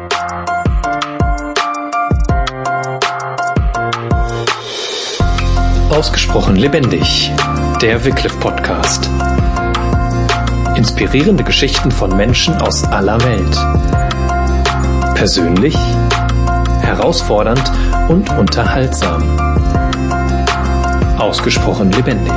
Ausgesprochen lebendig, der Wycliffe Podcast. Inspirierende Geschichten von Menschen aus aller Welt. Persönlich, herausfordernd und unterhaltsam. Ausgesprochen lebendig.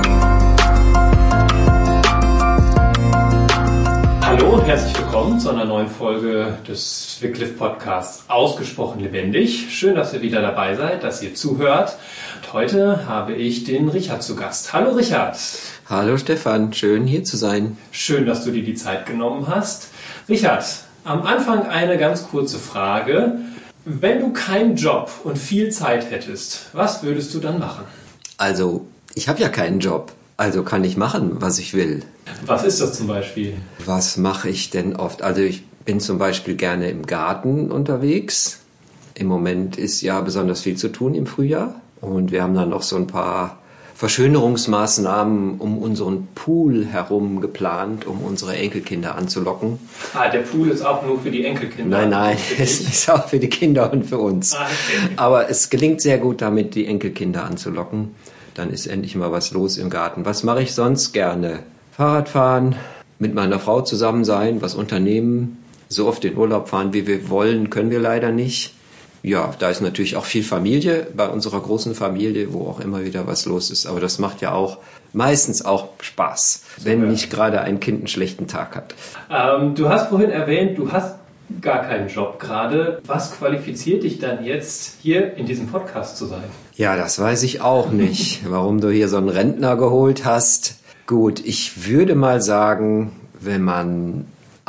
Hallo und herzlich willkommen zu einer neuen Folge des Wycliffe Podcasts Ausgesprochen lebendig. Schön, dass ihr wieder dabei seid, dass ihr zuhört. Und heute habe ich den Richard zu Gast. Hallo Richard. Hallo Stefan, schön hier zu sein. Schön, dass du dir die Zeit genommen hast. Richard, am Anfang eine ganz kurze Frage. Wenn du keinen Job und viel Zeit hättest, was würdest du dann machen? Also, ich habe ja keinen Job, also kann ich machen, was ich will. Was ist das zum Beispiel? Was mache ich denn oft? Also ich bin zum Beispiel gerne im Garten unterwegs. Im Moment ist ja besonders viel zu tun im Frühjahr. Und wir haben dann noch so ein paar Verschönerungsmaßnahmen um unseren Pool herum geplant, um unsere Enkelkinder anzulocken. Der Pool ist auch nur für die Enkelkinder? Nein, es ist auch für die Kinder und für uns. Okay. Aber es gelingt sehr gut damit, die Enkelkinder anzulocken. Dann ist endlich mal was los im Garten. Was mache ich sonst gerne? Fahrrad fahren, mit meiner Frau zusammen sein, was unternehmen. So oft in Urlaub fahren, wie wir wollen, können wir leider nicht. Ja, da ist natürlich auch viel Familie, bei unserer großen Familie, wo auch immer wieder was los ist. Aber das macht ja auch meistens auch Spaß, wenn nicht gerade ein Kind einen schlechten Tag hat. Du hast vorhin erwähnt, du hast gar keinen Job gerade. Was qualifiziert dich dann jetzt, hier in diesem Podcast zu sein? Ja, das weiß ich auch nicht, warum du hier so einen Rentner geholt hast. Gut, ich würde mal sagen, wenn man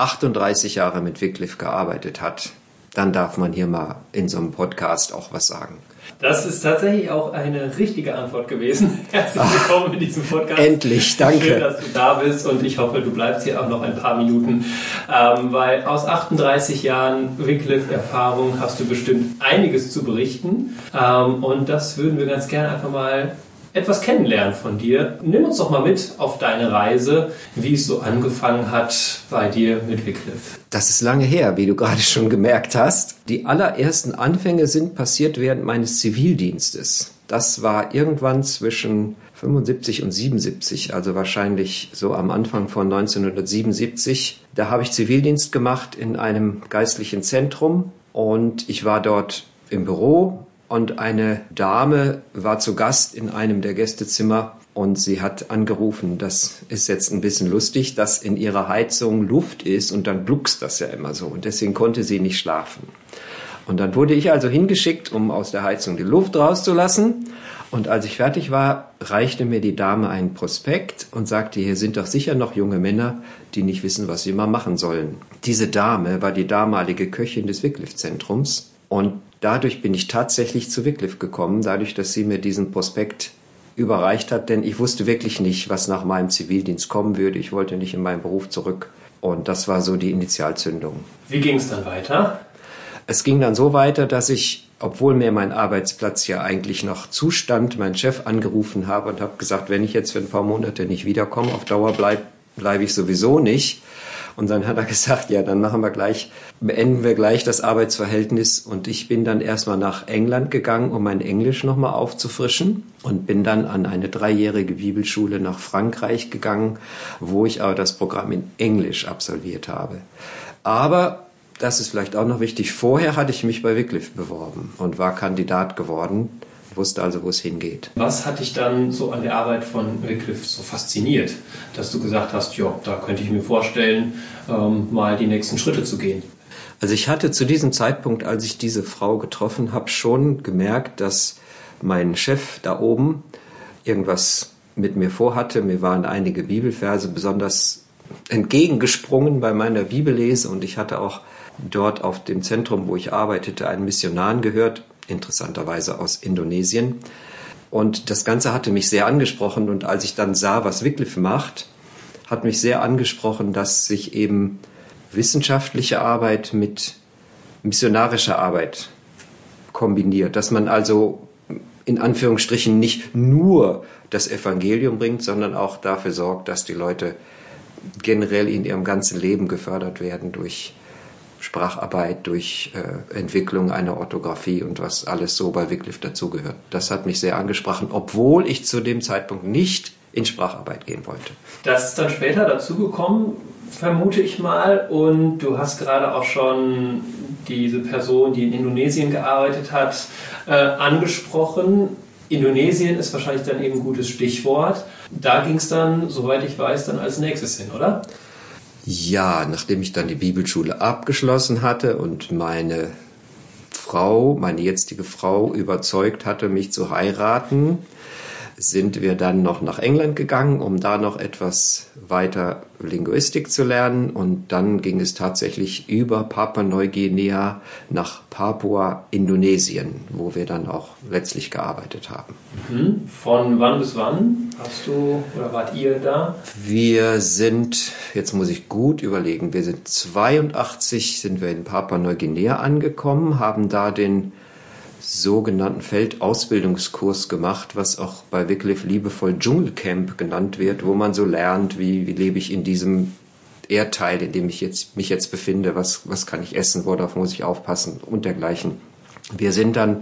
38 Jahre mit Wycliffe gearbeitet hat, dann darf man hier mal in so einem Podcast auch was sagen. Das ist tatsächlich auch eine richtige Antwort gewesen. Herzlich willkommen in diesem Podcast. Endlich, danke. Schön, dass du da bist und ich hoffe, du bleibst hier auch noch ein paar Minuten, weil aus 38 Jahren Wycliffe-Erfahrung hast du bestimmt einiges zu berichten und das würden wir ganz gerne einfach mal etwas kennenlernen von dir. Nimm uns doch mal mit auf deine Reise, wie es so angefangen hat bei dir mit Wycliffe. Das ist lange her, wie du gerade schon gemerkt hast. Die allerersten Anfänge sind passiert während meines Zivildienstes. Das war irgendwann zwischen 75 und 77, also wahrscheinlich so am Anfang von 1977. Da habe ich Zivildienst gemacht in einem geistlichen Zentrum und ich war dort im Büro. Und eine Dame war zu Gast in einem der Gästezimmer und sie hat angerufen, das ist jetzt ein bisschen lustig, dass in ihrer Heizung Luft ist und dann gluckst das ja immer so und deswegen konnte sie nicht schlafen. Und dann wurde ich also hingeschickt, um aus der Heizung die Luft rauszulassen. Und als ich fertig war, reichte mir die Dame einen Prospekt und sagte, hier sind doch sicher noch junge Männer, die nicht wissen, was sie mal machen sollen. Diese Dame war die damalige Köchin des Wycliffe-Zentrums und dadurch bin ich tatsächlich zu Wycliffe gekommen, dadurch, dass sie mir diesen Prospekt überreicht hat, denn ich wusste wirklich nicht, was nach meinem Zivildienst kommen würde. Ich wollte nicht in meinen Beruf zurück und das war so die Initialzündung. Wie ging es dann weiter? Es ging dann so weiter, dass ich, obwohl mir mein Arbeitsplatz ja eigentlich noch zustand, meinen Chef angerufen habe und habe gesagt, wenn ich jetzt für ein paar Monate nicht wiederkomme, auf Dauer bleibe ich sowieso nicht. Und dann hat er gesagt, ja, dann beenden wir gleich das Arbeitsverhältnis. Und ich bin dann erstmal nach England gegangen, um mein Englisch nochmal aufzufrischen. Und bin dann an eine 3-jährige Bibelschule nach Frankreich gegangen, wo ich aber das Programm in Englisch absolviert habe. Aber, das ist vielleicht auch noch wichtig, vorher hatte ich mich bei Wycliffe beworben und war Kandidat geworden. Wusste also, wo es hingeht. Was hat dich dann so an der Arbeit von Wycliffe so fasziniert, dass du gesagt hast, ja, da könnte ich mir vorstellen, mal die nächsten Schritte zu gehen? Also ich hatte zu diesem Zeitpunkt, als ich diese Frau getroffen habe, schon gemerkt, dass mein Chef da oben irgendwas mit mir vorhatte. Mir waren einige Bibelverse besonders entgegengesprungen bei meiner Bibellese und ich hatte auch dort auf dem Zentrum, wo ich arbeitete, einen Missionar gehört, interessanterweise aus Indonesien. Und das Ganze hatte mich sehr angesprochen. Und als ich dann sah, was Wycliffe macht, hat mich sehr angesprochen, dass sich eben wissenschaftliche Arbeit mit missionarischer Arbeit kombiniert. Dass man also in Anführungsstrichen nicht nur das Evangelium bringt, sondern auch dafür sorgt, dass die Leute generell in ihrem ganzen Leben gefördert werden durch Spracharbeit, durch Entwicklung einer Orthographie und was alles so bei Wycliffe dazugehört. Das hat mich sehr angesprochen, obwohl ich zu dem Zeitpunkt nicht in Spracharbeit gehen wollte. Das ist dann später dazugekommen, vermute ich mal. Und du hast gerade auch schon diese Person, die in Indonesien gearbeitet hat, angesprochen. Indonesien ist wahrscheinlich dann eben ein gutes Stichwort. Da ging es dann, soweit ich weiß, dann als nächstes hin, oder? Ja, nachdem ich dann die Bibelschule abgeschlossen hatte und meine jetzige Frau überzeugt hatte, mich zu heiraten, sind wir dann noch nach England gegangen, um da noch etwas weiter Linguistik zu lernen. Und dann ging es tatsächlich über Papua-Neuguinea nach Papua-Indonesien, wo wir dann auch letztlich gearbeitet haben. Von wann bis wann wart ihr da? Wir sind, jetzt muss ich gut überlegen, wir sind 82 sind wir in Papua-Neuguinea angekommen, haben da den sogenannten Feldausbildungskurs gemacht, was auch bei Wycliffe liebevoll Dschungelcamp genannt wird, wo man so lernt, wie lebe ich in diesem Erdteil, in dem ich mich jetzt befinde, was kann ich essen, worauf muss ich aufpassen und dergleichen. Wir sind dann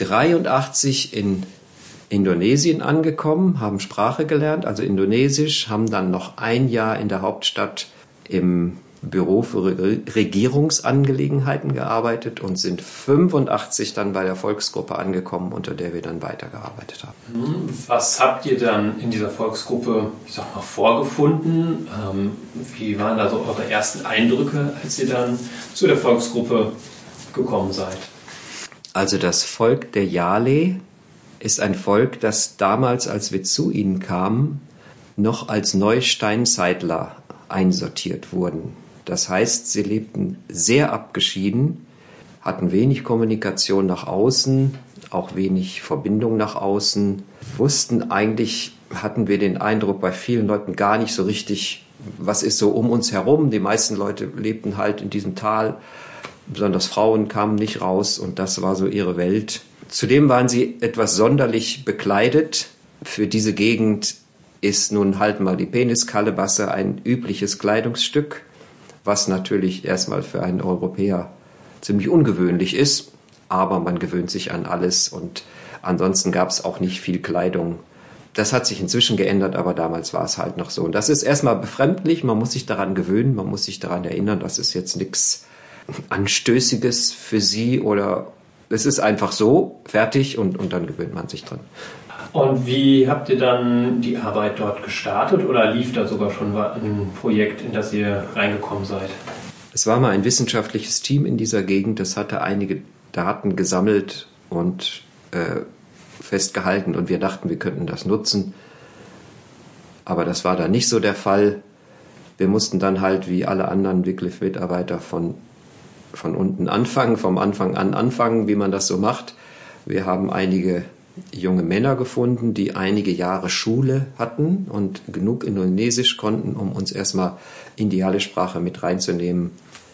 83 in Indonesien angekommen, haben Sprache gelernt, also Indonesisch, haben dann noch ein Jahr in der Hauptstadt im Büro für Regierungsangelegenheiten gearbeitet und sind 85 dann bei der Volksgruppe angekommen, unter der wir dann weitergearbeitet haben. Was habt ihr dann in dieser Volksgruppe, vorgefunden? Wie waren da so eure ersten Eindrücke, als ihr dann zu der Volksgruppe gekommen seid? Also das Volk der Yale ist ein Volk, das damals, als wir zu ihnen kamen, noch als Neusteinzeitler einsortiert wurden. Das heißt, sie lebten sehr abgeschieden, hatten wenig Kommunikation nach außen, auch wenig Verbindung nach außen, wussten eigentlich, hatten wir den Eindruck bei vielen Leuten gar nicht so richtig, was ist so um uns herum. Die meisten Leute lebten halt in diesem Tal, besonders Frauen kamen nicht raus und das war so ihre Welt. Zudem waren sie etwas sonderlich bekleidet. Für diese Gegend ist nun halt mal die Peniskalebasse ein übliches Kleidungsstück, was natürlich erstmal für einen Europäer ziemlich ungewöhnlich ist, aber man gewöhnt sich an alles und ansonsten gab es auch nicht viel Kleidung. Das hat sich inzwischen geändert, aber damals war es halt noch so. Und das ist erstmal befremdlich, man muss sich daran gewöhnen, man muss sich daran erinnern, das ist jetzt nichts Anstößiges für sie oder es ist einfach so, fertig und dann gewöhnt man sich dran. Und wie habt ihr dann die Arbeit dort gestartet oder lief da sogar schon ein Projekt, in das ihr reingekommen seid? Es war mal ein wissenschaftliches Team in dieser Gegend, das hatte einige Daten gesammelt und festgehalten und wir dachten, wir könnten das nutzen. Aber das war dann nicht so der Fall. Wir mussten dann halt wie alle anderen Wycliffe-Mitarbeiter von unten anfangen, vom Anfang an anfangen, wie man das so macht. Wir haben einige junge Männer gefunden, die einige Jahre Schule hatten und genug Indonesisch konnten, um uns erstmal in die Yale-Sprache mit reinzunehmen,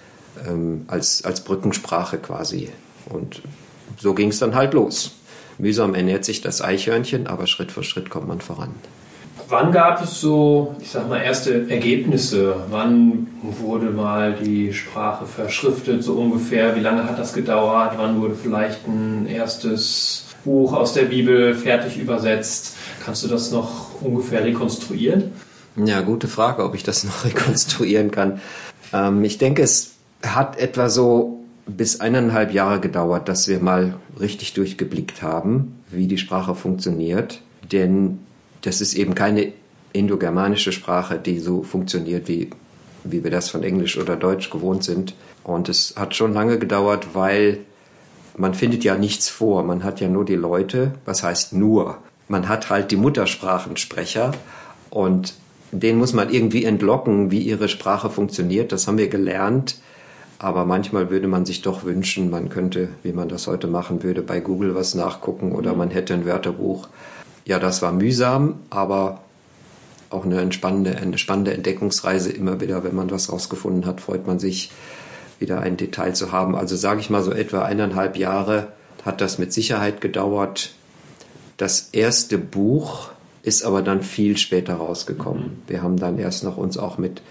als Brückensprache quasi. Und so ging es dann halt los. Mühsam ernährt sich das Eichhörnchen, aber Schritt für Schritt kommt man voran. Wann gab es so, erste Ergebnisse? Wann wurde mal die Sprache verschriftet, so ungefähr? Wie lange hat das gedauert? Wann wurde vielleicht ein erstes Buch aus der Bibel fertig übersetzt? Kannst du das noch ungefähr rekonstruieren? Ja, gute Frage, ob ich das noch rekonstruieren kann. Ich denke, es hat etwa so bis 1,5 Jahre gedauert, dass wir mal richtig durchgeblickt haben, wie die Sprache funktioniert. Denn das ist eben keine indogermanische Sprache, die so funktioniert, wie wir das von Englisch oder Deutsch gewohnt sind. Und es hat schon lange gedauert, weil man findet ja nichts vor. Man hat ja nur die Leute, was heißt nur? Man hat halt die Muttersprachensprecher und denen muss man irgendwie entlocken, wie ihre Sprache funktioniert. Das haben wir gelernt. Aber manchmal würde man sich doch wünschen, man könnte, wie man das heute machen würde, bei Google was nachgucken oder man hätte ein Wörterbuch. Ja, das war mühsam, aber auch eine spannende Entdeckungsreise immer wieder. Wenn man was rausgefunden hat, freut man sich, wieder ein Detail zu haben. Also sage ich mal so etwa 1,5 Jahre hat das mit Sicherheit gedauert. Das erste Buch ist aber dann viel später rausgekommen. Wir haben dann erst noch uns auch mit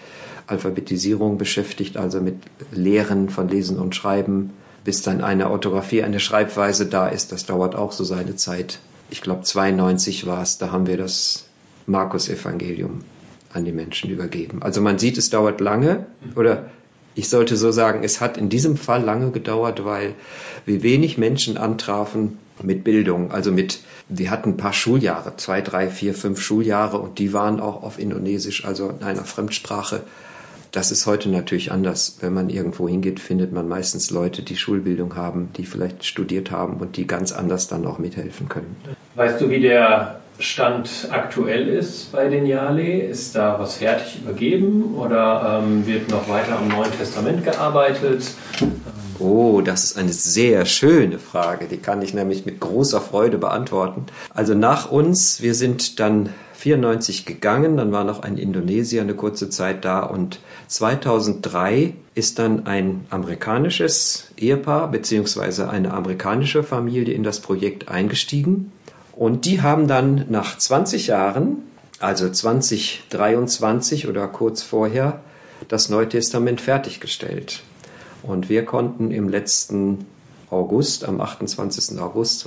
Alphabetisierung beschäftigt, also mit Lehren von Lesen und Schreiben, bis dann eine Orthographie, eine Schreibweise da ist. Das dauert auch so seine Zeit. Ich glaube 92 war es, da haben wir das Markus-Evangelium an die Menschen übergeben. Also man sieht, es dauert lange, oder ich sollte so sagen, es hat in diesem Fall lange gedauert, weil wir wenig Menschen antrafen mit Bildung. Also wir hatten ein paar Schuljahre, 2, 3, 4, 5 Schuljahre und die waren auch auf Indonesisch, also in einer Fremdsprache. Das ist heute natürlich anders. Wenn man irgendwo hingeht, findet man meistens Leute, die Schulbildung haben, die vielleicht studiert haben und die ganz anders dann auch mithelfen können. Weißt du, wie der Stand aktuell ist bei den Yale? Ist da was fertig übergeben oder wird noch weiter am Neuen Testament gearbeitet? Oh, das ist eine sehr schöne Frage. Die kann ich nämlich mit großer Freude beantworten. Also nach uns, wir sind dann 94 gegangen, dann war noch ein Indonesier eine kurze Zeit da und 2003 ist dann ein amerikanisches Ehepaar bzw. eine amerikanische Familie in das Projekt eingestiegen. Und die haben dann nach 20 Jahren, also 2023 oder kurz vorher, das Neue Testament fertiggestellt. Und wir konnten im letzten August, am 28. August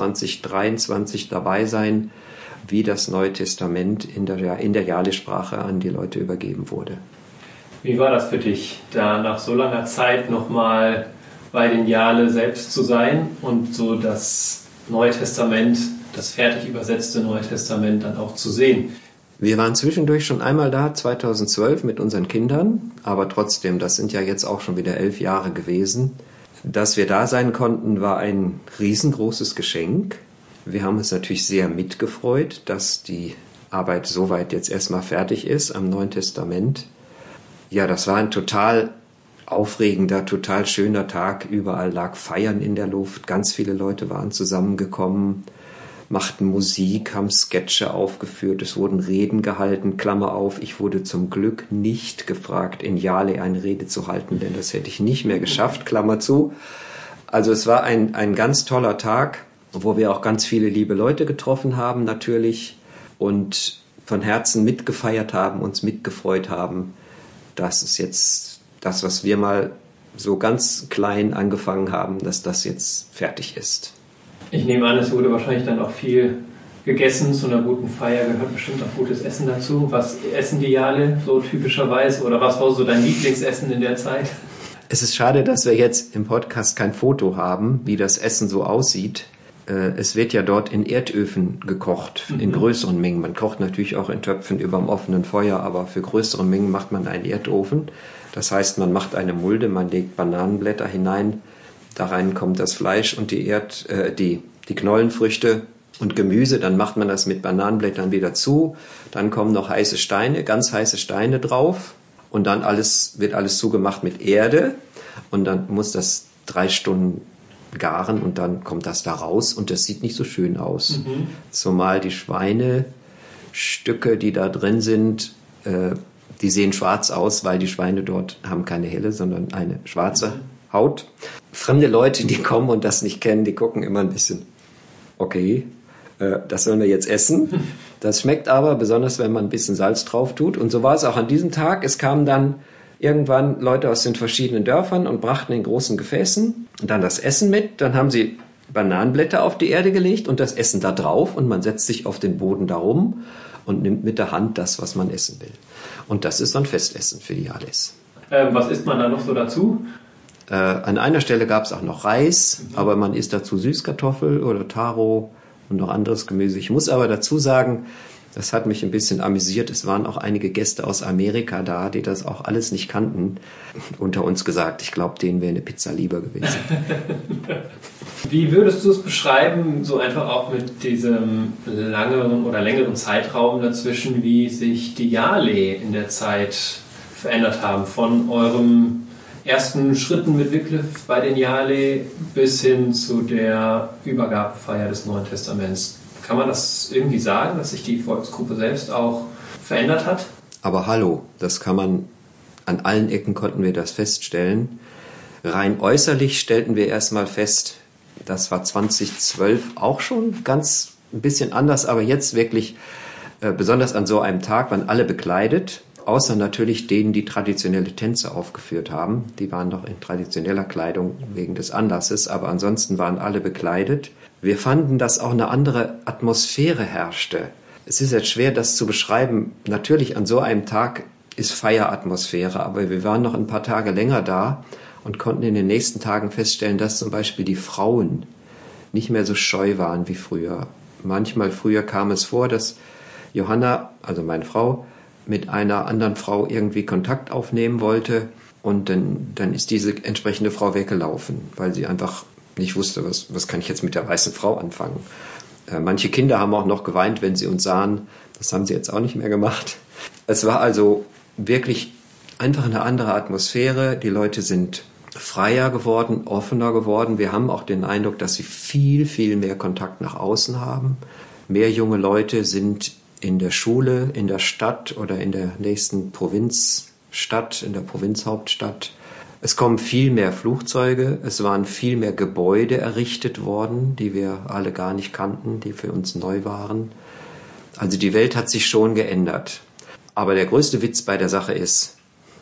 2023 dabei sein, wie das Neue Testament in der Yale-Sprache an die Leute übergeben wurde. Wie war das für dich, da nach so langer Zeit nochmal bei den Yale selbst zu sein und so das Neue Testament, das fertig übersetzte Neue Testament dann auch zu sehen? Wir waren zwischendurch schon einmal da, 2012 mit unseren Kindern, aber trotzdem, das sind ja jetzt auch schon wieder 11 Jahre gewesen. Dass wir da sein konnten, war ein riesengroßes Geschenk. Wir haben uns natürlich sehr mitgefreut, dass die Arbeit soweit jetzt erstmal fertig ist am Neuen Testament. Ja, das war ein total aufregender, total schöner Tag. Überall lag Feiern in der Luft. Ganz viele Leute waren zusammengekommen, machten Musik, haben Sketche aufgeführt. Es wurden Reden gehalten. Klammer auf, ich wurde zum Glück nicht gefragt, in Yale eine Rede zu halten, denn das hätte ich nicht mehr geschafft. Klammer zu. Also es war ein ganz toller Tag, wo wir auch ganz viele liebe Leute getroffen haben natürlich und von Herzen mitgefeiert haben, uns mitgefreut haben. Das ist jetzt das, was wir mal so ganz klein angefangen haben, dass das jetzt fertig ist. Ich nehme an, es wurde wahrscheinlich dann auch viel gegessen. Zu einer guten Feier gehört bestimmt auch gutes Essen dazu. Was essen die Yale so typischerweise? Oder was war so dein Lieblingsessen in der Zeit? Es ist schade, dass wir jetzt im Podcast kein Foto haben, wie das Essen so aussieht. Es wird ja dort in Erdöfen gekocht, in größeren Mengen. Man kocht natürlich auch in Töpfen über dem offenen Feuer, aber für größere Mengen macht man einen Erdofen. Das heißt, man macht eine Mulde, man legt Bananenblätter hinein, da rein kommt das Fleisch und die Knollenfrüchte und Gemüse. Dann macht man das mit Bananenblättern wieder zu. Dann kommen noch heiße Steine, ganz heiße Steine drauf. Und dann wird alles zugemacht mit Erde. Und dann muss das 3 Stunden garen und dann kommt das da raus und das sieht nicht so schön aus. Zumal die Schweinestücke, die da drin sind, die sehen schwarz aus, weil die Schweine dort haben keine helle, sondern eine schwarze Haut. Fremde Leute, die kommen und das nicht kennen, die gucken immer ein bisschen, okay, das sollen wir jetzt essen. Das schmeckt aber, besonders wenn man ein bisschen Salz drauf tut. Und so war es auch an diesem Tag. Es kamen dann irgendwann Leute aus den verschiedenen Dörfern und brachten in großen Gefäßen dann das Essen mit. Dann haben sie Bananenblätter auf die Erde gelegt und das Essen da drauf. Und man setzt sich auf den Boden darum und nimmt mit der Hand das, was man essen will. Und das ist dann Festessen für die Yales. Was isst man da noch so dazu? An einer Stelle gab es auch noch Reis, aber man isst dazu Süßkartoffel oder Taro und noch anderes Gemüse. Ich muss aber dazu sagen, das hat mich ein bisschen amüsiert. Es waren auch einige Gäste aus Amerika da, die das auch alles nicht kannten. Unter uns gesagt, ich glaube, denen wäre eine Pizza lieber gewesen. Wie würdest du es beschreiben, so einfach auch mit diesem längeren Zeitraum dazwischen, wie sich die Yale in der Zeit verändert haben? Von eurem ersten Schritten mit Wycliffe bei den Yale bis hin zu der Übergabefeier des Neuen Testaments. Kann man das irgendwie sagen, dass sich die Volksgruppe selbst auch verändert hat? Aber hallo, das kann man, an allen Ecken konnten wir das feststellen. Rein äußerlich stellten wir erstmal fest, das war 2012 auch schon ganz ein bisschen anders, aber jetzt wirklich, besonders an so einem Tag, waren alle bekleidet Außer natürlich denen, die traditionelle Tänze aufgeführt haben. Die waren noch in traditioneller Kleidung wegen des Anlasses, aber ansonsten waren alle bekleidet. Wir fanden, dass auch eine andere Atmosphäre herrschte. Es ist jetzt schwer, das zu beschreiben. Natürlich an so einem Tag ist Feieratmosphäre, aber wir waren noch ein paar Tage länger da und konnten in den nächsten Tagen feststellen, dass zum Beispiel die Frauen nicht mehr so scheu waren wie früher. Manchmal früher kam es vor, dass Johanna, also meine Frau, mit einer anderen Frau irgendwie Kontakt aufnehmen wollte und dann ist diese entsprechende Frau weggelaufen, weil sie einfach nicht wusste, was kann ich jetzt mit der weißen Frau anfangen. Manche Kinder haben auch noch geweint, wenn sie uns sahen. Das haben sie jetzt auch nicht mehr gemacht. Es war also wirklich einfach eine andere Atmosphäre. Die Leute sind freier geworden, offener geworden. Wir haben auch den Eindruck, dass sie viel, viel mehr Kontakt nach außen haben. Mehr junge Leute sind in der Schule, in der Stadt oder in der nächsten Provinzstadt, in der Provinzhauptstadt. Es kommen viel mehr Flugzeuge, es waren viel mehr Gebäude errichtet worden, die wir alle gar nicht kannten, die für uns neu waren. Also die Welt hat sich schon geändert. Aber der größte Witz bei der Sache ist,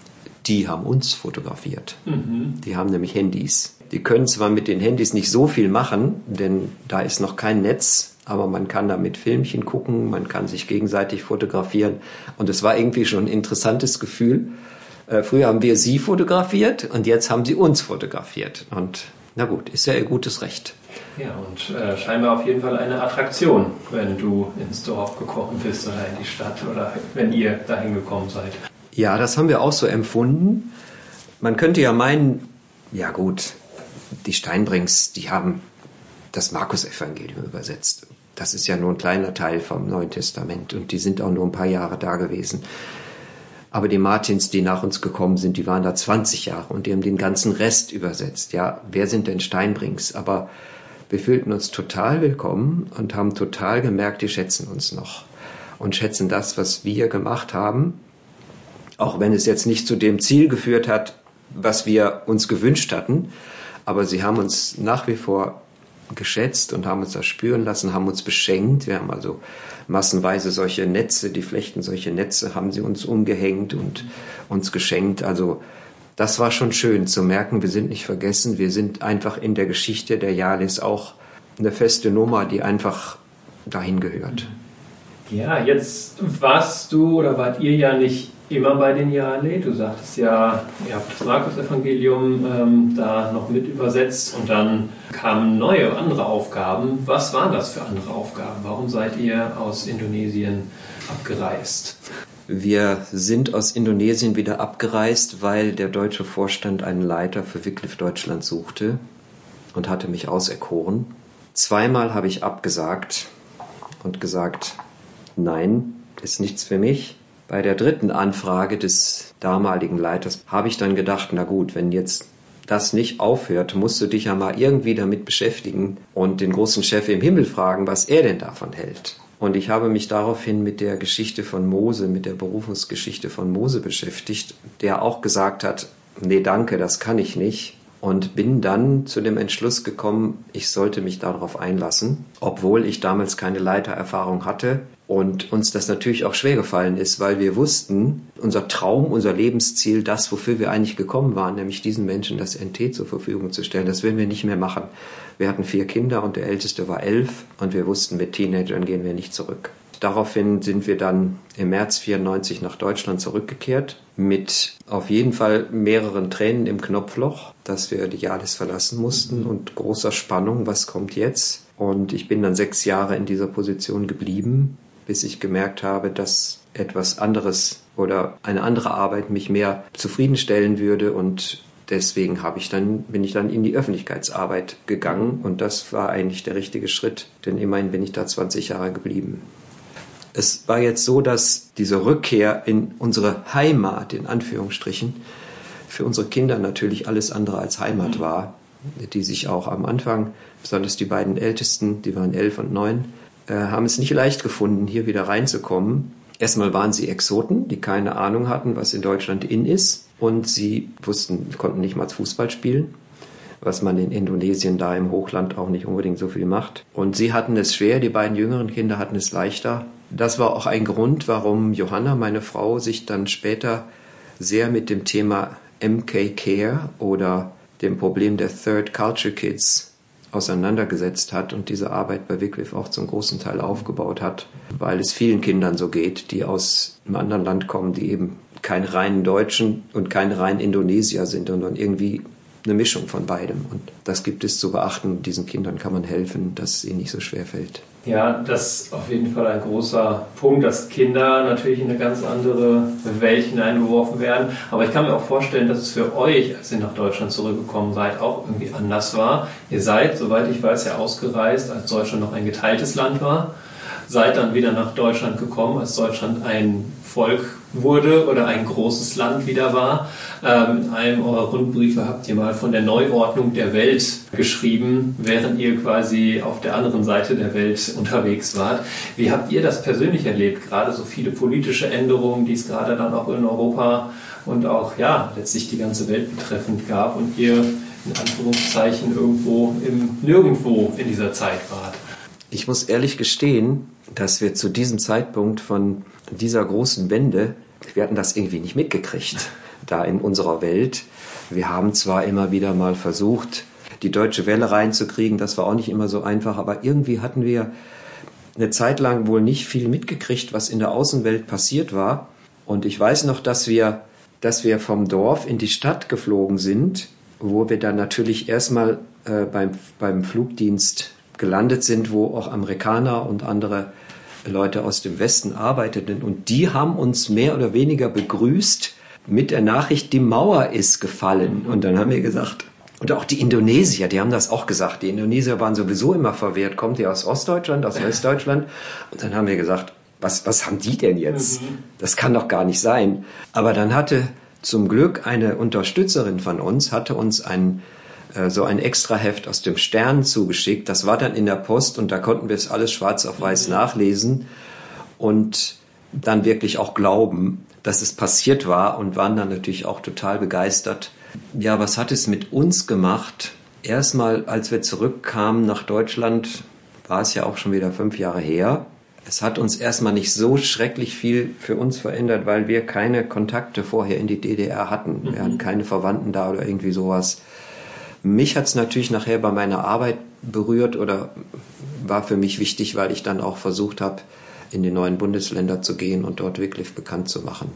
die haben uns fotografiert. Die haben nämlich Handys. Die können zwar mit den Handys nicht so viel machen, denn da ist noch kein Netz, aber man kann damit Filmchen gucken, man kann sich gegenseitig fotografieren. Und es war irgendwie schon ein interessantes Gefühl. Früher haben wir sie fotografiert und jetzt haben sie uns fotografiert. Und na gut, ist ja ihr gutes Recht. Ja, und scheinbar auf jeden Fall eine Attraktion, wenn du ins Dorf gekommen bist oder in die Stadt oder wenn ihr dahin gekommen seid. Ja, das haben wir auch so empfunden. Man könnte ja meinen, ja gut, die Steinbrinks, die haben das Markus-Evangelium übersetzt. Das ist ja nur ein kleiner Teil vom Neuen Testament und die sind auch nur ein paar Jahre da gewesen. Aber die Martins, die nach uns gekommen sind, die waren da 20 Jahre und die haben den ganzen Rest übersetzt. Ja, wer sind denn Steinbrinks? Aber wir fühlten uns total willkommen und haben total gemerkt, die schätzen uns noch und schätzen das, was wir gemacht haben. Auch wenn es jetzt nicht zu dem Ziel geführt hat, was wir uns gewünscht hatten. Aber sie haben uns nach wie vor geschätzt und haben uns das spüren lassen, haben uns beschenkt. Wir haben also massenweise solche Netze, die flechten solche Netze, haben sie uns umgehängt und uns geschenkt. Also das war schon schön zu merken, wir sind nicht vergessen. Wir sind einfach in der Geschichte der Jalis auch eine feste Nummer, die einfach dahin gehört. Ja, jetzt wart ihr ja nicht immer bei den Jale. Du sagtest ja, ihr habt das Markus-Evangelium da noch mit übersetzt und dann kamen neue, andere Aufgaben. Was waren das für andere Aufgaben? Warum seid ihr aus Indonesien abgereist? Wir sind aus Indonesien wieder abgereist, weil der deutsche Vorstand einen Leiter für Wycliffe Deutschland suchte und hatte mich auserkoren. Zweimal habe ich abgesagt und gesagt, nein, ist nichts für mich. Bei der dritten Anfrage des damaligen Leiters habe ich dann gedacht, na gut, wenn jetzt das nicht aufhört, musst du dich ja mal irgendwie damit beschäftigen und den großen Chef im Himmel fragen, was er denn davon hält. Und ich habe mich daraufhin mit der Geschichte von Mose, mit der Berufungsgeschichte von Mose beschäftigt, der auch gesagt hat, nee, danke, das kann ich nicht. Und bin dann zu dem Entschluss gekommen, ich sollte mich darauf einlassen, obwohl ich damals keine Leitererfahrung hatte und uns das natürlich auch schwer gefallen ist, weil wir wussten, unser Traum, unser Lebensziel, das, wofür wir eigentlich gekommen waren, nämlich diesen Menschen das NT zur Verfügung zu stellen, das werden wir nicht mehr machen. Wir hatten 4 Kinder und der Älteste war 11 und wir wussten, mit Teenagern gehen wir nicht zurück. Daraufhin sind wir dann im März 94 nach Deutschland zurückgekehrt, mit auf jeden Fall mehreren Tränen im Knopfloch, dass wir die Jalis verlassen mussten und großer Spannung, was kommt jetzt? Und ich bin dann 6 Jahre in dieser Position geblieben, bis ich gemerkt habe, dass etwas anderes oder eine andere Arbeit mich mehr zufriedenstellen würde und deswegen bin ich dann in die Öffentlichkeitsarbeit gegangen und das war eigentlich der richtige Schritt, denn immerhin bin ich da 20 Jahre geblieben. Es war jetzt so, dass diese Rückkehr in unsere Heimat, in Anführungsstrichen, für unsere Kinder natürlich alles andere als Heimat war, die sich auch am Anfang, besonders die beiden Ältesten, die waren 11 und 9, haben es nicht leicht gefunden, hier wieder reinzukommen. Erstmal waren sie Exoten, die keine Ahnung hatten, was in Deutschland in ist. Und sie konnten nicht mal Fußball spielen, was man in Indonesien da im Hochland auch nicht unbedingt so viel macht. Und sie hatten es schwer, die beiden jüngeren Kinder hatten es leichter. das war auch ein Grund, warum Johanna, meine Frau, sich dann später sehr mit dem Thema MK Care oder dem Problem der Third Culture Kids auseinandergesetzt hat und diese Arbeit bei Wycliffe auch zum großen Teil aufgebaut hat, weil es vielen Kindern so geht, die aus einem anderen Land kommen, die eben kein rein Deutschen und kein rein Indonesier sind, sondern irgendwie eine Mischung von beidem. Und das gibt es zu beachten. Diesen Kindern kann man helfen, dass es ihnen nicht so schwer fällt. Ja, das ist auf jeden Fall ein großer Punkt, dass Kinder natürlich in eine ganz andere Welt hineingeworfen werden. Aber ich kann mir auch vorstellen, dass es für euch, als ihr nach Deutschland zurückgekommen seid, auch irgendwie anders war. Ihr seid, soweit ich weiß, ja ausgereist, als Deutschland noch ein geteiltes Land war. Seid dann wieder nach Deutschland gekommen, als Deutschland ein Volk wurde oder ein großes Land wieder war. In einem eurer Rundbriefe habt ihr mal von der Neuordnung der Welt geschrieben, während ihr quasi auf der anderen Seite der Welt unterwegs wart. Wie habt ihr das persönlich erlebt? Gerade so viele politische Änderungen, die es gerade dann auch in Europa und auch letztlich die ganze Welt betreffend gab und ihr in Anführungszeichen irgendwo im Nirgendwo in dieser Zeit wart. Ich muss ehrlich gestehen, dass wir zu diesem Zeitpunkt von dieser großen Wende, wir hatten das irgendwie nicht mitgekriegt, da in unserer Welt. Wir haben zwar immer wieder mal versucht, die Deutsche Welle reinzukriegen, das war auch nicht immer so einfach, aber irgendwie hatten wir eine Zeit lang wohl nicht viel mitgekriegt, was in der Außenwelt passiert war. Und ich weiß noch, dass wir vom Dorf in die Stadt geflogen sind, wo wir dann natürlich erstmal beim Flugdienst gelandet sind, wo auch Amerikaner und andere Leute aus dem Westen arbeiteten. Und die haben uns mehr oder weniger begrüßt mit der Nachricht, die Mauer ist gefallen. Und dann haben wir gesagt, und auch die Indonesier, die haben das auch gesagt. Die Indonesier waren sowieso immer verwehrt. Kommt ihr aus Ostdeutschland, aus Westdeutschland? Und dann haben wir gesagt, was haben die denn jetzt? Das kann doch gar nicht sein. Aber dann hatte zum Glück eine Unterstützerin von uns, hatte uns ein Extraheft aus dem Stern zugeschickt. Das war dann in der Post und da konnten wir es alles schwarz auf weiß nachlesen und dann wirklich auch glauben, dass es passiert war und waren dann natürlich auch total begeistert. Ja, was hat es mit uns gemacht? Erstmal, als wir zurückkamen nach Deutschland, war es ja auch schon wieder 5 Jahre her. Es hat uns erstmal nicht so schrecklich viel für uns verändert, weil wir keine Kontakte vorher in die DDR hatten. Wir hatten keine Verwandten da oder irgendwie sowas. Mich hat es natürlich nachher bei meiner Arbeit berührt oder war für mich wichtig, weil ich dann auch versucht habe, in die neuen Bundesländer zu gehen und dort Wycliffe bekannt zu machen.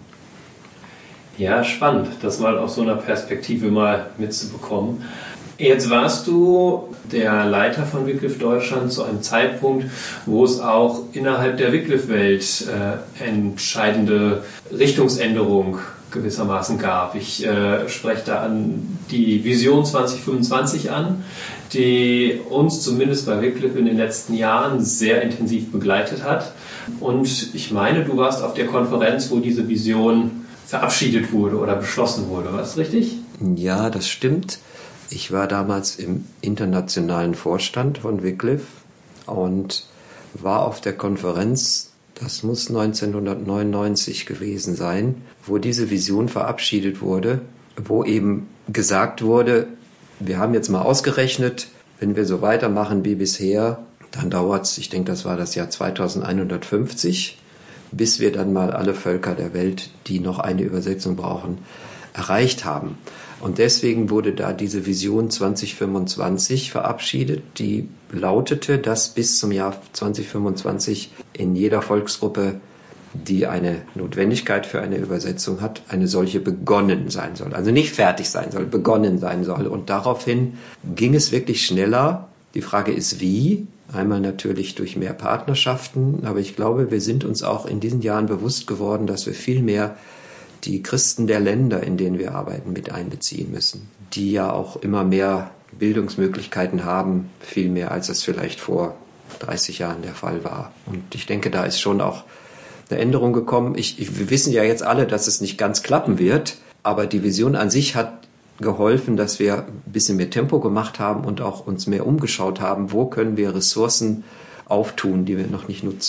Ja, spannend, das mal aus so einer Perspektive mal mitzubekommen. Jetzt warst du der Leiter von Wycliffe Deutschland zu einem Zeitpunkt, wo es auch innerhalb der Wycliffe-Welt entscheidende Richtungsänderung gewissermaßen gab. Ich spreche da an die Vision 2025 an, die uns zumindest bei Wycliffe in den letzten Jahren sehr intensiv begleitet hat. Und ich meine, du warst auf der Konferenz, wo diese Vision verabschiedet wurde oder beschlossen wurde. War das richtig? Ja, das stimmt. Ich war damals im internationalen Vorstand von Wycliffe und war auf der Konferenz, das muss 1999 gewesen sein, wo diese Vision verabschiedet wurde, wo eben gesagt wurde, wir haben jetzt mal ausgerechnet, wenn wir so weitermachen wie bisher, dann dauert es, ich denke, das war das Jahr 2150, bis wir dann mal alle Völker der Welt, die noch eine Übersetzung brauchen, erreicht haben. Und deswegen wurde da diese Vision 2025 verabschiedet, die lautete, dass bis zum Jahr 2025 in jeder Volksgruppe, die eine Notwendigkeit für eine Übersetzung hat, eine solche begonnen sein soll. Also nicht fertig sein soll, begonnen sein soll. Und daraufhin ging es wirklich schneller. Die Frage ist, wie? Einmal natürlich durch mehr Partnerschaften, aber ich glaube, wir sind uns auch in diesen Jahren bewusst geworden, dass wir viel mehr die Christen der Länder, in denen wir arbeiten, mit einbeziehen müssen, die ja auch immer mehr Bildungsmöglichkeiten haben, viel mehr, als es vielleicht vor 30 Jahren der Fall war. Und ich denke, da ist schon auch eine Änderung gekommen. Wir wissen ja jetzt alle, dass es nicht ganz klappen wird, aber die Vision an sich hat geholfen, dass wir ein bisschen mehr Tempo gemacht haben und auch uns mehr umgeschaut haben, wo können wir Ressourcen auftun, die wir noch nicht nutzen.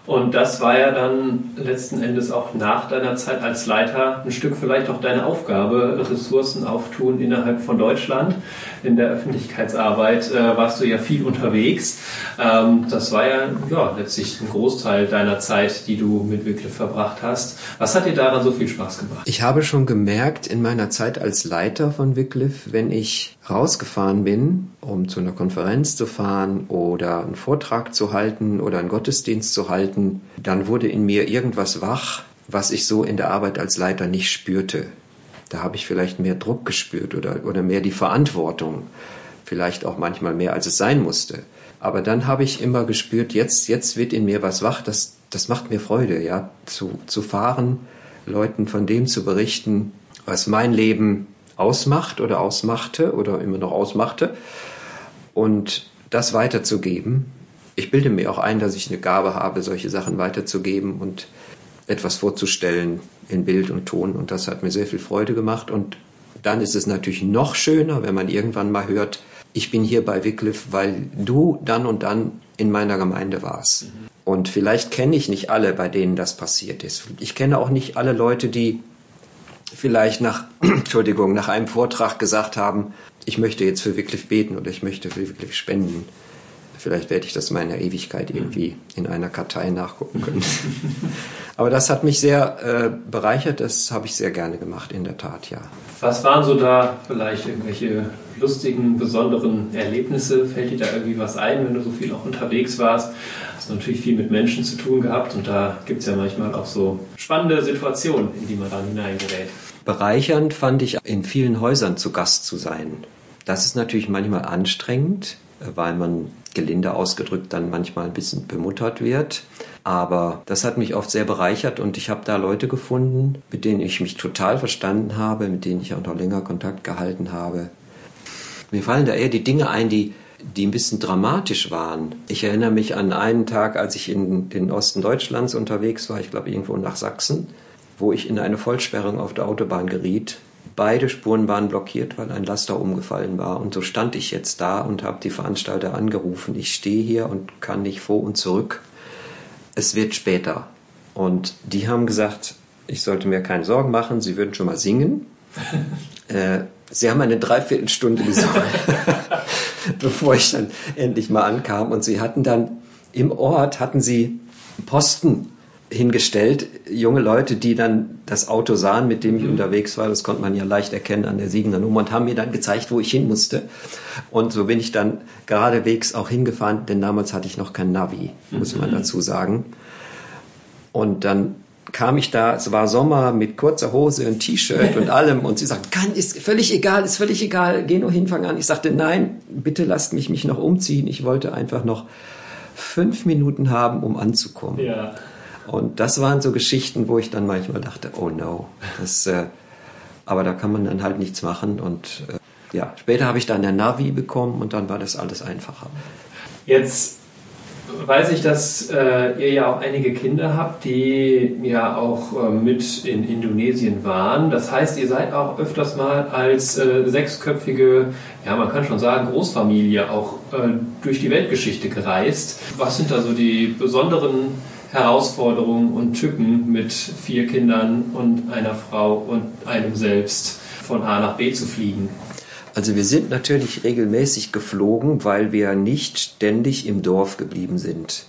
Und das war ja dann letzten Endes auch nach deiner Zeit als Leiter ein Stück vielleicht auch deine Aufgabe, Ressourcen auftun innerhalb von Deutschland. In der Öffentlichkeitsarbeit warst du ja viel unterwegs. Das war ja letztlich ein Großteil deiner Zeit, die du mit Wycliffe verbracht hast. Was hat dir daran so viel Spaß gemacht? Ich habe schon gemerkt in meiner Zeit als Leiter von Wycliffe, wenn ich rausgefahren bin, um zu einer Konferenz zu fahren oder einen Vortrag zu halten oder einen Gottesdienst zu halten, dann wurde in mir irgendwas wach, was ich so in der Arbeit als Leiter nicht spürte. Da habe ich vielleicht mehr Druck gespürt oder mehr die Verantwortung, vielleicht auch manchmal mehr, als es sein musste. Aber dann habe ich immer gespürt, jetzt wird in mir was wach, das macht mir Freude, ja, zu fahren, Leuten von dem zu berichten, was mein Leben ausmacht oder ausmachte oder immer noch ausmachte und das weiterzugeben. Ich bilde mir auch ein, dass ich eine Gabe habe, solche Sachen weiterzugeben und etwas vorzustellen in Bild und Ton und das hat mir sehr viel Freude gemacht und dann ist es natürlich noch schöner, wenn man irgendwann mal hört, ich bin hier bei Wycliffe, weil du dann und dann in meiner Gemeinde warst. Und vielleicht kenne ich nicht alle, bei denen das passiert ist. Ich kenne auch nicht alle Leute, die vielleicht nach einem Vortrag gesagt haben, ich möchte jetzt für Wycliffe beten oder ich möchte für Wycliffe spenden. Vielleicht werde ich das in meiner Ewigkeit irgendwie in einer Kartei nachgucken können. Aber das hat mich sehr bereichert, das habe ich sehr gerne gemacht, in der Tat, ja. Was waren so da vielleicht irgendwelche lustigen, besonderen Erlebnisse? Fällt dir da irgendwie was ein, wenn du so viel auch unterwegs warst? Hast du natürlich viel mit Menschen zu tun gehabt und da gibt es ja manchmal auch so spannende Situationen, in die man dann hineingerät. Bereichernd fand ich, in vielen Häusern zu Gast zu sein. Das ist natürlich manchmal anstrengend, weil man gelinde ausgedrückt dann manchmal ein bisschen bemuttert wird. Aber das hat mich oft sehr bereichert und ich habe da Leute gefunden, mit denen ich mich total verstanden habe, mit denen ich auch noch länger Kontakt gehalten habe. Mir fallen da eher die Dinge ein, die ein bisschen dramatisch waren. Ich erinnere mich an einen Tag, als ich in den Osten Deutschlands unterwegs war, ich glaube irgendwo nach Sachsen, wo ich in eine Vollsperrung auf der Autobahn geriet. Beide Spuren waren blockiert, weil ein Laster umgefallen war. Und so stand ich jetzt da und habe die Veranstalter angerufen. Ich stehe hier und kann nicht vor und zurück. Es wird später. Und die haben gesagt, ich sollte mir keine Sorgen machen, sie würden schon mal singen. Sie haben eine Dreiviertelstunde gesungen, bevor ich dann endlich mal ankam. Und sie hatten dann im Ort Posten hingestellt, junge Leute, die dann das Auto sahen, mit dem ich unterwegs war, das konnte man ja leicht erkennen an der Siegener Nummer und haben mir dann gezeigt, wo ich hin musste. Und so bin ich dann geradewegs auch hingefahren, denn damals hatte ich noch kein Navi, muss man dazu sagen. Und dann kam ich da, es war Sommer mit kurzer Hose und T-Shirt und allem und sie sagten, ist völlig egal, geh nur hin, fang an. Ich sagte, nein, bitte lasst mich noch umziehen. Ich wollte einfach noch 5 Minuten haben, um anzukommen. Ja. Und das waren so Geschichten, wo ich dann manchmal dachte, oh no, aber da kann man dann halt nichts machen. Und später habe ich dann ein Navi bekommen und dann war das alles einfacher. Jetzt weiß ich, dass ihr ja auch einige Kinder habt, die ja auch mit in Indonesien waren. Das heißt, ihr seid auch öfters mal als 6-köpfige, ja man kann schon sagen, Großfamilie auch durch die Weltgeschichte gereist. Was sind da so die besonderen Herausforderungen und Tücken mit 4 Kindern und einer Frau und einem selbst von A nach B zu fliegen? Also wir sind natürlich regelmäßig geflogen, weil wir nicht ständig im Dorf geblieben sind.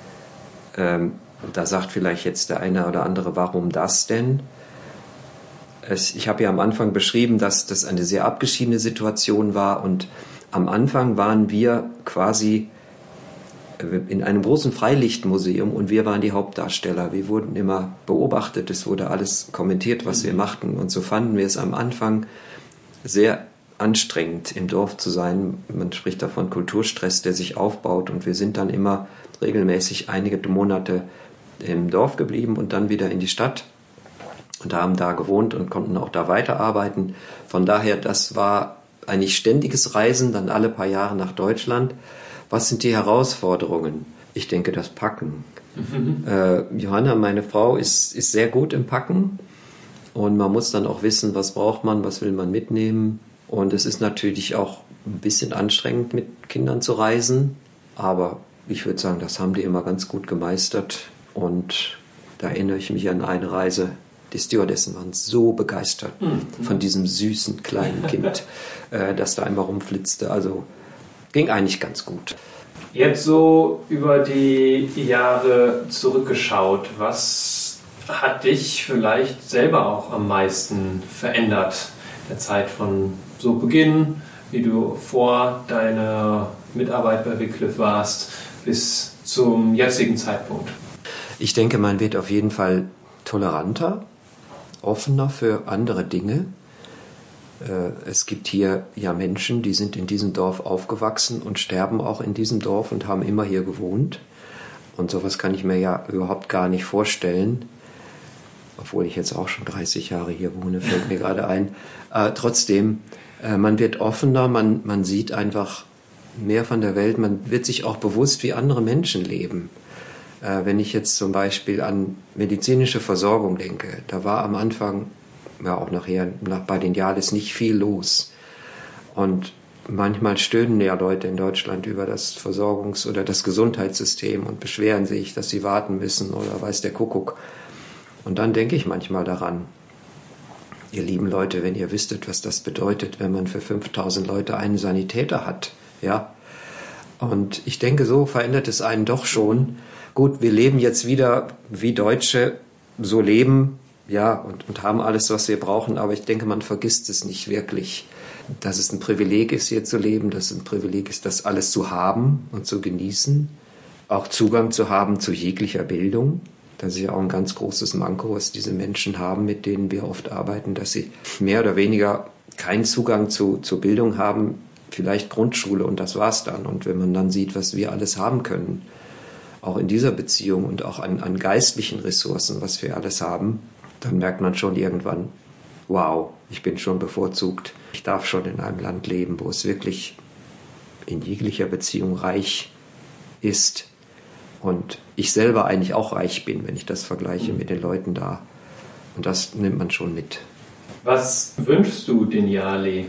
Da sagt vielleicht jetzt der eine oder andere, warum das denn? Ich habe ja am Anfang beschrieben, dass das eine sehr abgeschiedene Situation war und am Anfang waren wir quasi in einem großen Freilichtmuseum und wir waren die Hauptdarsteller. Wir wurden immer beobachtet, es wurde alles kommentiert, was wir machten und so fanden wir es am Anfang sehr anstrengend, im Dorf zu sein. Man spricht davon Kulturstress, der sich aufbaut und wir sind dann immer regelmäßig einige Monate im Dorf geblieben und dann wieder in die Stadt und haben da gewohnt und konnten auch da weiterarbeiten. Von daher, das war eigentlich ständiges Reisen, dann alle paar Jahre nach Deutschland. Was sind die Herausforderungen? Ich denke, das Packen. Johanna, meine Frau, ist sehr gut im Packen und man muss dann auch wissen, was braucht man, was will man mitnehmen. Und es ist natürlich auch ein bisschen anstrengend, mit Kindern zu reisen, aber ich würde sagen, das haben die immer ganz gut gemeistert. Und da erinnere ich mich an eine Reise. Die Stewardessen waren so begeistert von diesem süßen kleinen Kind, das da einmal rumflitzte. Also ging eigentlich ganz gut. Jetzt so über die Jahre zurückgeschaut, was hat dich vielleicht selber auch am meisten verändert? Der Zeit von so Beginn, wie du vor deiner Mitarbeit bei Wycliffe warst, bis zum jetzigen Zeitpunkt? Ich denke, man wird auf jeden Fall toleranter, offener für andere Dinge. Es gibt hier ja Menschen, die sind in diesem Dorf aufgewachsen und sterben auch in diesem Dorf und haben immer hier gewohnt. Und sowas kann ich mir ja überhaupt gar nicht vorstellen, obwohl ich jetzt auch schon 30 Jahre hier wohne, fällt mir gerade ein. Trotzdem, man wird offener, man sieht einfach mehr von der Welt, man wird sich auch bewusst, wie andere Menschen leben. Wenn ich jetzt zum Beispiel an medizinische Versorgung denke, da war am Anfang, ja auch nachher, bei den Jahres nicht viel los. Und manchmal stöhnen ja Leute in Deutschland über das Versorgungs- oder das Gesundheitssystem und beschweren sich, dass sie warten müssen oder weiß der Kuckuck. Und dann denke ich manchmal daran, ihr lieben Leute, wenn ihr wüsstet, was das bedeutet, wenn man für 5000 Leute einen Sanitäter hat, ja. Und ich denke, so verändert es einen doch schon. Gut, wir leben jetzt wieder, wie Deutsche so leben, ja, und haben alles, was wir brauchen, aber ich denke, man vergisst es nicht wirklich, dass es ein Privileg ist, hier zu leben, dass es ein Privileg ist, das alles zu haben und zu genießen, auch Zugang zu haben zu jeglicher Bildung. Das ist ja auch ein ganz großes Manko, was diese Menschen haben, mit denen wir oft arbeiten, dass sie mehr oder weniger keinen Zugang zu Bildung haben, vielleicht Grundschule und das war's dann. Und wenn man dann sieht, was wir alles haben können, auch in dieser Beziehung und auch an geistlichen Ressourcen, was wir alles haben, dann merkt man schon irgendwann, wow, ich bin schon bevorzugt. Ich darf schon in einem Land leben, wo es wirklich in jeglicher Beziehung reich ist. Und ich selber eigentlich auch reich bin, wenn ich das vergleiche mit den Leuten da. Und das nimmt man schon mit. Was wünschst du den Yale?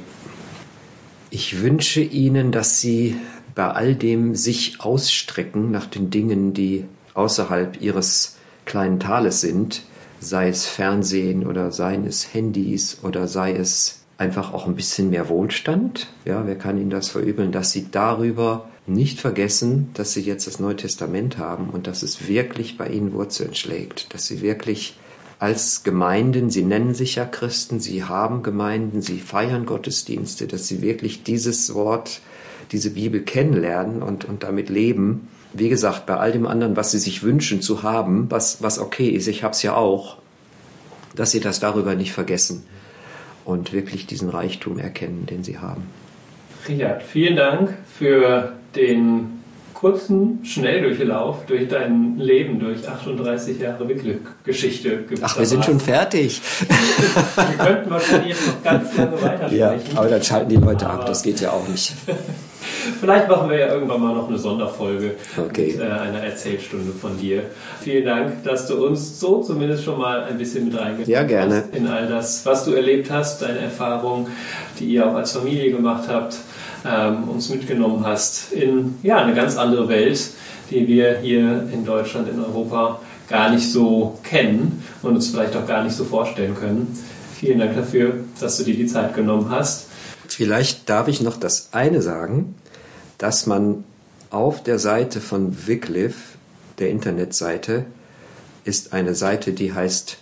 Ich wünsche ihnen, dass sie bei all dem sich ausstrecken nach den Dingen, die außerhalb ihres kleinen Tales sind, sei es Fernsehen oder seien es Handys oder sei es einfach auch ein bisschen mehr Wohlstand. Ja, wer kann ihnen das verübeln, dass sie darüber nicht vergessen, dass sie jetzt das Neue Testament haben und dass es wirklich bei ihnen Wurzeln schlägt, dass sie wirklich als Gemeinden, sie nennen sich ja Christen, sie haben Gemeinden, sie feiern Gottesdienste, dass sie wirklich dieses Wort, diese Bibel kennenlernen und damit leben. Wie gesagt, bei all dem anderen, was sie sich wünschen zu haben, was okay ist, ich habe es ja auch, dass sie das darüber nicht vergessen und wirklich diesen Reichtum erkennen, den sie haben. Richard, vielen Dank für den kurzen Schnelldurchlauf durch dein Leben, durch 38 Jahre Wycliffe-Geschichte. Ach, wir sind schon fertig. Wir könnten wahrscheinlich jetzt noch ganz lange weitersprechen. Ja, aber dann schalten die Leute ab, das geht ja auch nicht. Vielleicht machen wir ja irgendwann mal noch eine Sonderfolge mit einer Erzählstunde von dir. Vielen Dank, dass du uns so zumindest schon mal ein bisschen mit reingenommen hast in all das, was du erlebt hast, deine Erfahrungen, die ihr auch als Familie gemacht habt, uns mitgenommen hast in eine ganz andere Welt, die wir hier in Deutschland, in Europa gar nicht so kennen und uns vielleicht auch gar nicht so vorstellen können. Vielen Dank dafür, dass du dir die Zeit genommen hast. Vielleicht darf ich noch das eine sagen, dass man auf der Seite von Wycliffe, der Internetseite, ist eine Seite, die heißt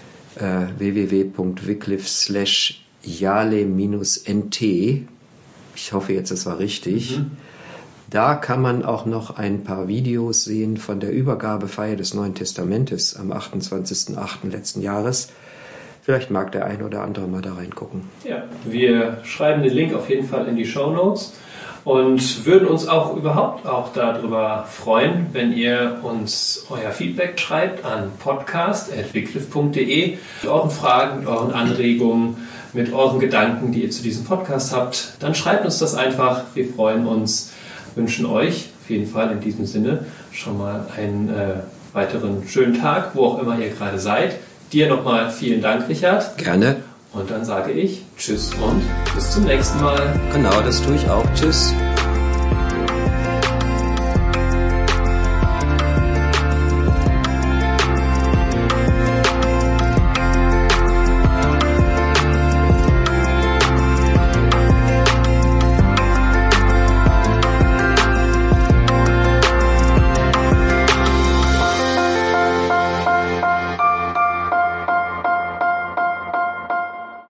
www.wycliffe/yale-nt. Ich hoffe jetzt, es war richtig. Da kann man auch noch ein paar Videos sehen von der Übergabefeier des Neuen Testamentes am 28.08. letzten Jahres. Vielleicht mag der ein oder andere mal da reingucken. Ja, wir schreiben den Link auf jeden Fall in die Shownotes und würden uns auch überhaupt auch darüber freuen, wenn ihr uns euer Feedback schreibt an podcast@wycliffe.de mit euren Fragen, mit euren Anregungen, mit euren Gedanken, die ihr zu diesem Podcast habt. Dann schreibt uns das einfach. Wir freuen uns, wünschen euch auf jeden Fall in diesem Sinne schon mal einen weiteren schönen Tag, wo auch immer ihr gerade seid. Dir nochmal vielen Dank, Richard. Gerne. Und dann sage ich Tschüss und bis zum nächsten Mal. Genau, das tue ich auch. Tschüss.